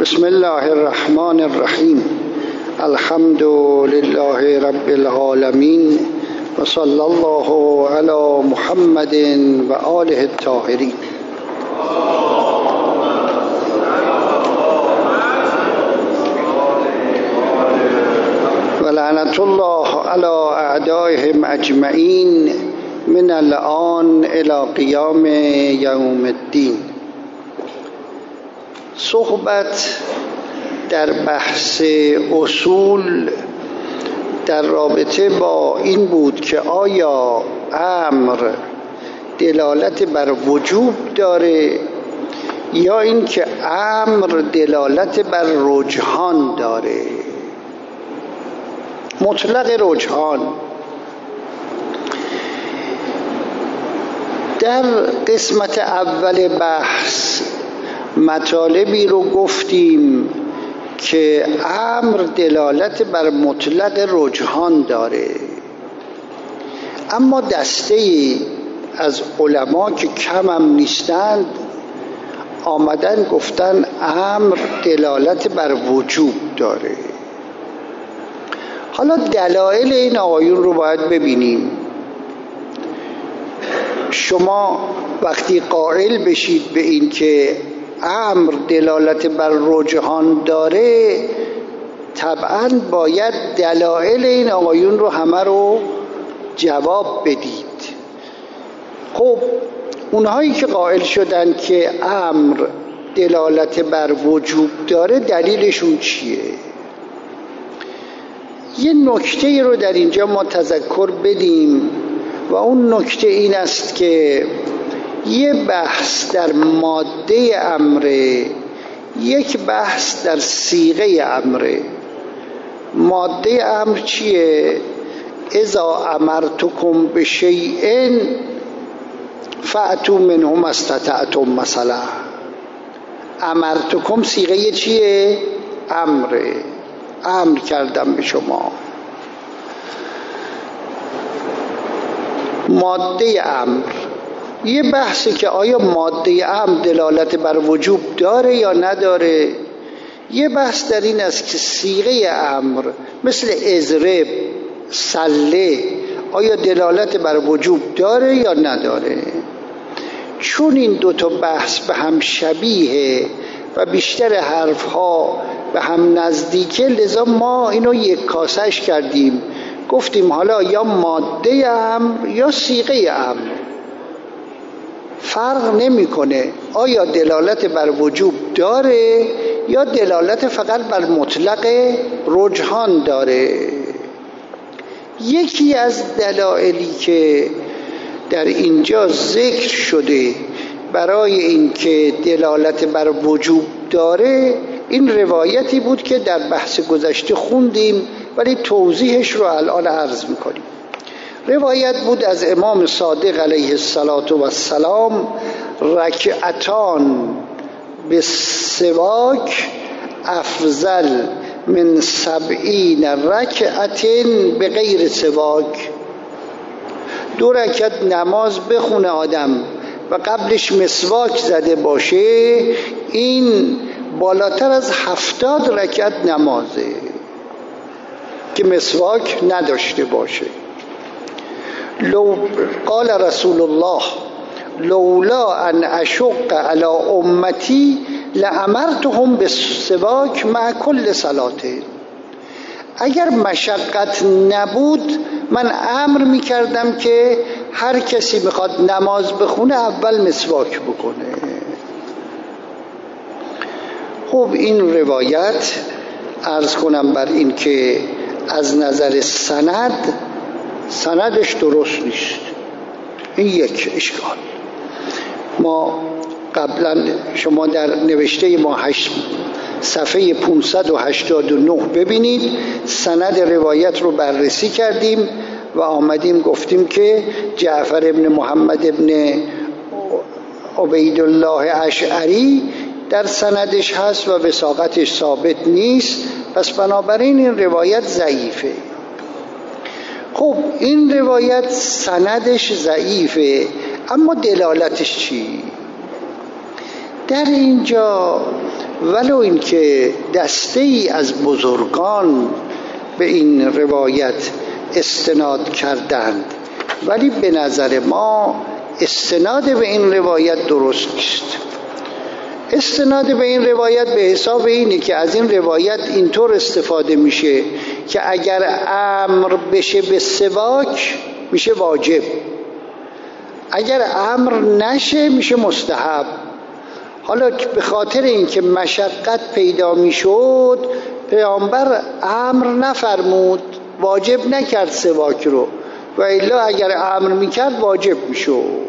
بسم الله الرحمن الرحیم. الحمد لله رب العالمین و صلی الله علی محمد و آله الطاهرین. و لعنت الله علی اعدائهم اجمعین من الآن الی قیام یوم الدین. صحبت در بحث اصول در رابطه با این بود که آیا امر دلالت بر وجوب داره یا این که امر دلالت بر رجحان داره، مطلق رجحان. در قسمت اول بحث مطالبی رو گفتیم که امر دلالت بر مطلق رجحان داره، اما دسته‌ای از علما که کم هم نیستند آمدن گفتن امر دلالت بر وجوب داره. حالا دلایل این آقایون رو باید ببینیم. شما وقتی قائل بشید به این که امر دلالت بر رجحان داره، طبعاً باید دلایل این آقایون رو همه رو جواب بدید. خب اونهایی که قائل شدن که امر دلالت بر وجوب داره دلیلشون چیه؟ یه نکته رو در اینجا ما تذکر بدیم و اون نکته این است که یه بحث در ماده امره، یک بحث در صیغه امره. ماده امر چیه؟ اذا امرتکم بشیء فأتوا منه ما استطعتم. مثلا امرتکم صیغه چیه؟ امره، امر کردم به شما. ماده امر یه بحثی که آیا ماده امر دلالت بر وجوب داره یا نداره. یه بحث در این است که صیغه امر مثل اضرب، سله آیا دلالت بر وجوب داره یا نداره. چون این دوتا بحث به هم شبیه و بیشتر حرفها به هم نزدیکه، لذا ما اینو یک کاسش کردیم، گفتیم حالا یا ماده امر یا صیغه امر، فرق نمیکنه آیا دلالت بر وجوب داره یا دلالت فقط بر مطلق رجحان داره. یکی از دلایلی که در اینجا ذکر شده برای اینکه دلالت بر وجوب داره این روایتی بود که در بحث گذشته خوندیم ولی توضیحش رو الان عرض میکنیم. روایت بود از امام صادق علیه السلام: رکعتان به سواک افضل من 70 رکعت به غیر سواک. 2 رکعت نماز بخونه آدم و قبلش مسواک زده باشه، این بالاتر از 70 رکعت نمازه که مسواک نداشته باشه. قال رسول الله لولا ان اشق علی امتی لامرتهم بالسواک مع كل صلاه. اگر مشقت نبود من امر میکردم که هر کسی میخواد نماز بخونه اول مسواک بکنه. خب این روایت عرض کنم بر این که از نظر سندش درست نیست. این یک اشکال. ما قبلا شما در نوشته ما صفحه 589 ببینید، سند روایت رو بررسی کردیم و آمدیم گفتیم که جعفر ابن محمد ابن عبیدالله اشعری در سندش هست و وثاقتش ثابت نیست، پس بنابراین این روایت ضعیفه. خب این روایت سندش ضعیفه، اما دلالتش چی؟ در اینجا ولو اینکه دسته ای از بزرگان به این روایت استناد کردند، ولی به نظر ما استناد به این روایت درست نیست. استناد به این روایت به حساب اینه که از این روایت اینطور استفاده میشه که اگر امر بشه به سواک میشه واجب، اگر امر نشه میشه مستحب. حالا به خاطر اینکه مشقت پیدا میشد پیامبر امر نفرمود، واجب نکرد سواک رو، و الا اگر امر میکرد واجب میشد.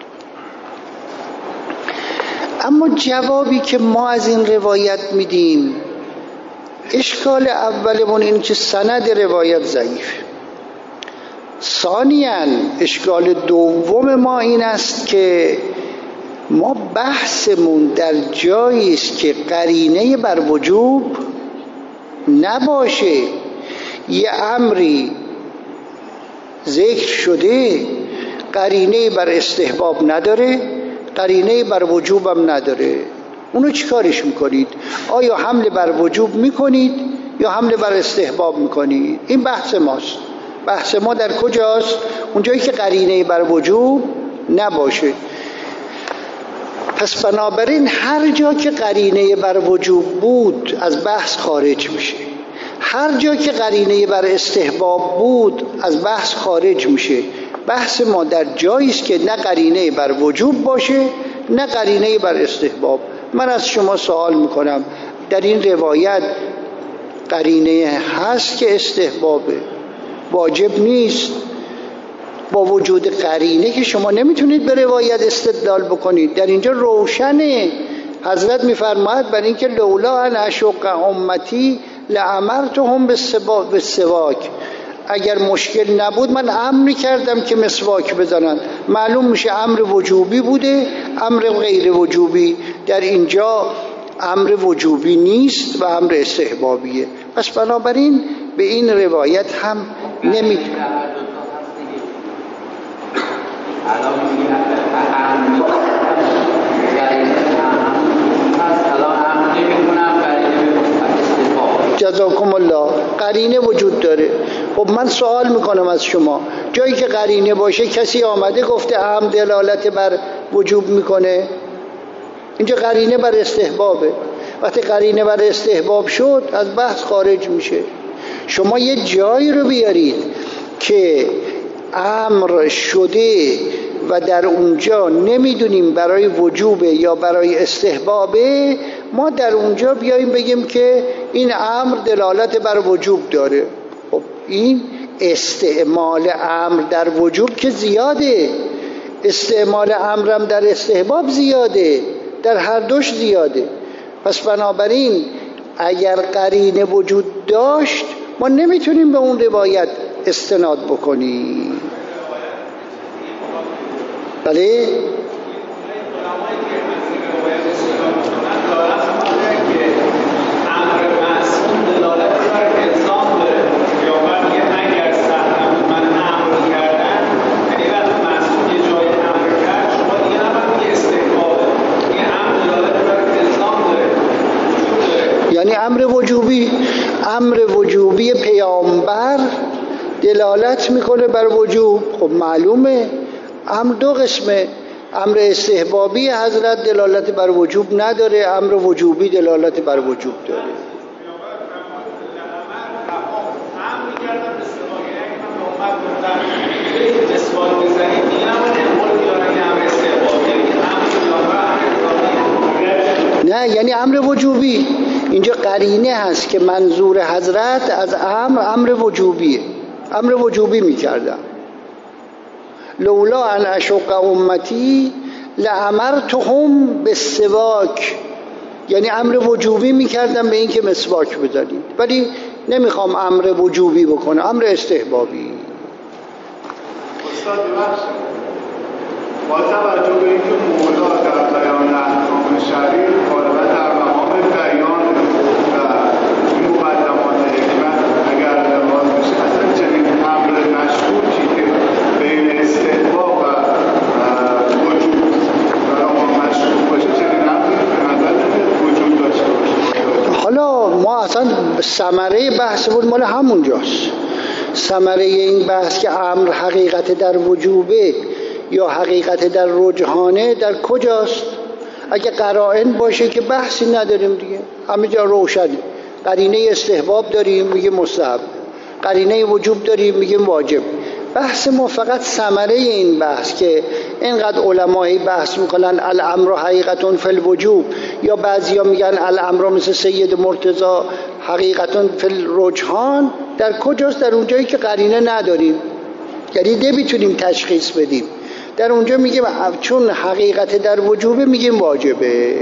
اما جوابی که ما از این روایت میدیم، اشکال اولمون این که سند روایت ضعیف. ثانیاً اشکال دوم ما این است که ما بحثمون در جایی است که قرینه بر وجوب نباشه. یه امری ذکر شده قرینه بر استحباب نداره، قرینه بر وجوب هم نداره، اونو چی کارش میکنید؟ آیا حمل بر وجوب میکنید یا حمل بر استحباب میکنید؟ این بحث ماست. بحث ما در کجاست؟ اونجایی که قرینه بر وجوب نباشه. پس بنابراین هر جا که قرینه بر وجوب بود از بحث خارج میشه، هر جا که قرینه بر استحباب بود از بحث خارج میشه. بحث ما در جایی است که نه قرینه بر وجوب باشه نه قرینه بر استحباب. من از شما سوال میکنم، در این روایت قرینه هست که استحبابه، واجب نیست. با وجود قرینه که شما نمیتونید به روایت استدلال بکنید. در اینجا روشنه. حضرت میفرماید برای اینکه لولا ان اشق امتی لامرتهم بالسواک، اگر مشکل نبود من امر میکردم که مسواک بزنن. معلوم میشه امر وجوبی بوده، امر غیر وجوبی. در اینجا امر وجوبی نیست و امر استحبابیه. پس بنابراین به این روایت هم نمیتونه. جزاکم الله. قرینه وجود داره. خب من سوال میکنم از شما، جایی که قرینه باشه کسی آمده گفته هم دلالت بر وجوب میکنه؟ اینجا قرینه بر استحبابه. وقتی قرینه بر استحباب شد از بحث خارج میشه. شما یه جایی رو بیارید که امر شده و در اونجا نمیدونیم برای وجوبه یا برای استحبابه، ما در اونجا بیاییم بگیم که این امر دلالت بر وجوب داره. خب این استعمال امر در وجوب که زیاده، استعمال امرم در استحباب زیاده، در هر دوش زیاده. پس بنابراین اگر قرینه وجود داشت ما نمیتونیم به اون روایت استناد بکنیم. بله؟ یعنی امر وجوبی پیامبر دلالت میکنه بر وجوب. خب معلومه امر دو قسمه، امر استحبابی حضرت دلالت بر وجوب نداره، امر وجوبی دلالت بر وجوب داره. نه یعنی امر وجوبی. اینجا قرینه هست که منظور حضرت از امر وجوبیه، امر وجوبی میکردم. لولا ان اشق امتی لامرتهم بالسواک، یعنی امر وجوبی میکردم به این که مسواک بزنید، ولی نمیخوام امر وجوبی بکنم، امر استحبابی. استاد ببخشید، با توجه به اینکه مولا در بیان احکام شرعی غالبا در مقام بیان و این مقدمات حکمت اگر لحاظ بشه، اصلا چنین امر مشکوکی که بین استحباب و وجود برای ما مشکوک باشه، چنین امری به نظر نمیاد وجود داشته باشه. حالا ما اصلا ثمره بحث بود مال همونجاست. ثمره این بحث که امر حقیقت در وجوبه یا حقیقت در رجحانه در کجاست؟ اگه قرائن باشه که بحثی نداریم دیگه، همه جا روشنه. قرینه استحباب داریم میگه مستحب، قرینه وجوب داریم میگه واجب. بحث ما فقط ثمره این بحث که اینقدر علمایی بحث میکنن الامر حقیقتون فی الوجوب، یا بعضیا میگن الامر مثل سید مرتضی حقیقتون فی الرجحان، در کجاست؟ در اونجایی که قرینه نداریم، یعنی نمیتونیم تشخیص بدیم. در اونجا میگیم چون حقیقت در وجوبه میگیم واجبه.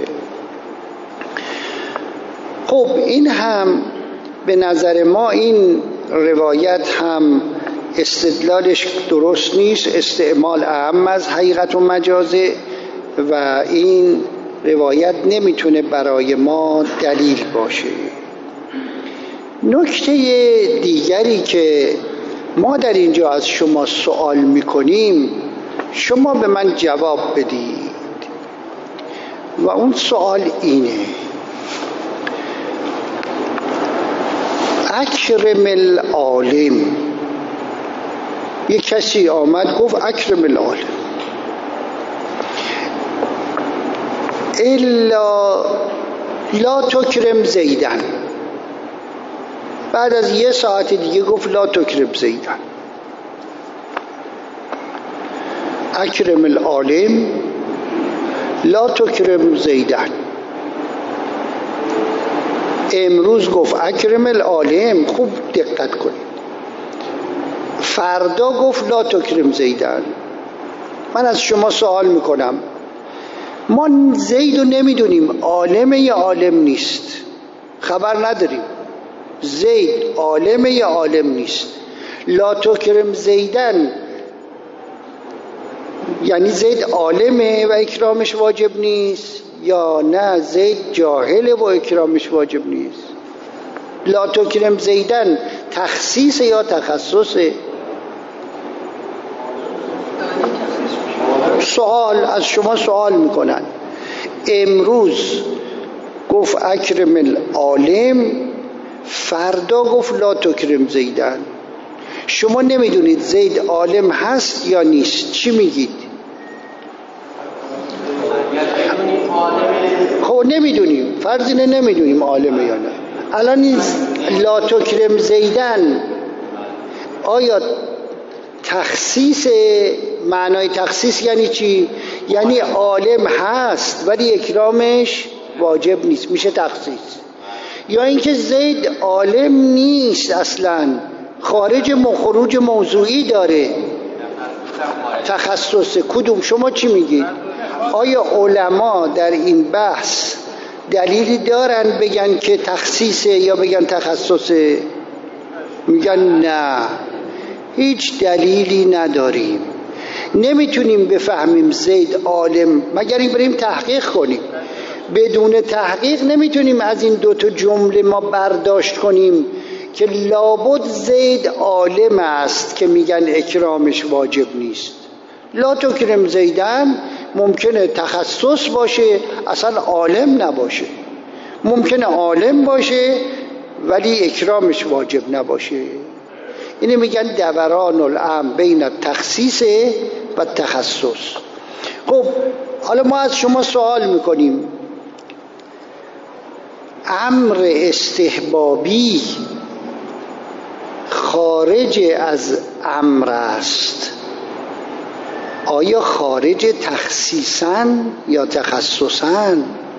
خب این هم به نظر ما این روایت هم استدلالش درست نیست، استعمال اعم از حقیقت و مجازه، و این روایت نمیتونه برای ما دلیل باشه. نکته دیگری که ما در اینجا از شما سوال میکنیم شما به من جواب بدید و اون سوال اینه: اکرم العالم. یک کسی آمد گفت اکرم العالم الا لا تکرم زیدن. بعد از یه ساعت دیگه گفت لا تکرم زیدن. اکرم العالم لا تکرم زیدن. امروز گفت اکرم العالم، خوب دقت کنید. فردا گفت لا تکرم زیدن. من از شما سوال میکنم، ما زید رو نمیدونیم عالمه یا عالم نیست، خبر نداریم زید عالمه یا عالم نیست. لا تکرم زیدن یعنی زید عالمه و اکرامش واجب نیست، یا نه زید جاهله و اکرامش واجب نیست؟ لا تکرم زیدن تخصیص یا تخصصه؟ سوال از شما سوال میکنن. امروز گفت اکرم العالم، فردا گفت لا تکرم زیدن. شما نمیدونید زید عالم هست یا نیست، چی میگید؟ خب نمیدونیم، فرض اینه نمیدونیم عالمه یا نه. الان این لا تکرم زیدن آیا تخصیص؟ معنای تخصیص یعنی چی؟ یعنی عالم هست ولی اکرامش واجب نیست، میشه تخصیص. یا اینکه زید عالم نیست اصلا، خارج خروج موضوعی داره، تخصص. کدوم؟ شما چی میگید؟ آیا علما در این بحث دلیلی دارن بگن که تخصیصه یا بگن تخصصه؟ میگن نه، هیچ دلیلی نداریم، نمیتونیم بفهمیم زید عالم مگر این بریم تحقیق کنیم. بدون تحقیق نمیتونیم از این دوتا جمله ما برداشت کنیم که لابد زید عالم است که میگن اکرامش واجب نیست. لا تکرم زیدن ممکنه تخصص باشه اصلا عالم نباشه، ممکنه عالم باشه ولی اکرامش واجب نباشه. اینه میگن دوران الامر بین التخصیص و تخصص. خب حالا ما از شما سوال میکنیم، امر استحبابی خارج از امر است، آیا خارج تخصیصاً یا تخصصاً؟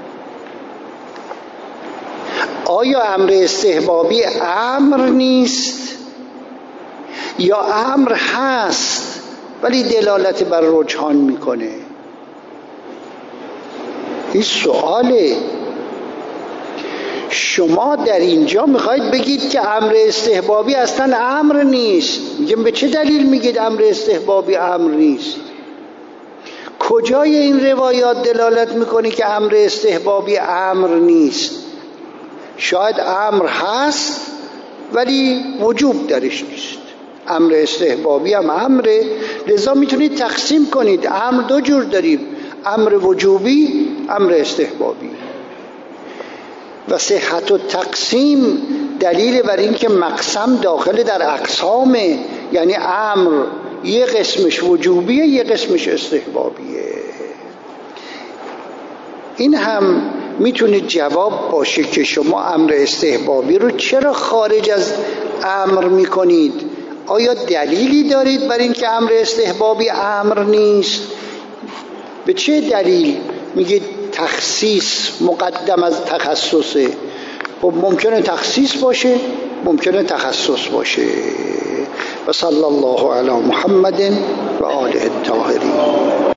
آیا امر استحبابی امر نیست یا امر هست ولی دلالت بر رجحان میکنه؟ این سواله. شما در اینجا میخواید بگید که امر استحبابی اصلا امر نیست. میگم به چه دلیل میگید امر استحبابی امر نیست؟ کجای این روایات دلالت میکنه که امر استحبابی امر نیست؟ شاید امر هست ولی وجوب درش نیست. امر استحبابی هم امره، لذا میتونید تقسیم کنید. امر دو جور داریم، امر وجوبی، امر استحبابی. و صحت و تقسیم دلیل بر این که مقسم داخل در اقسامه، یعنی امر یه قسمش وجوبیه یه قسمش استحبابیه. این هم میتونه جواب باشه که شما امر استحبابی رو چرا خارج از امر میکنید؟ آیا دلیلی دارید بر این که امر استحبابی امر نیست؟ به چه دلیل میگید تخصیص مقدم از تخصصه؟ خب ممکنه تخصیص باشه، ممکنه تخصص باشه. و صلی الله علی محمد و آله الطاهرین.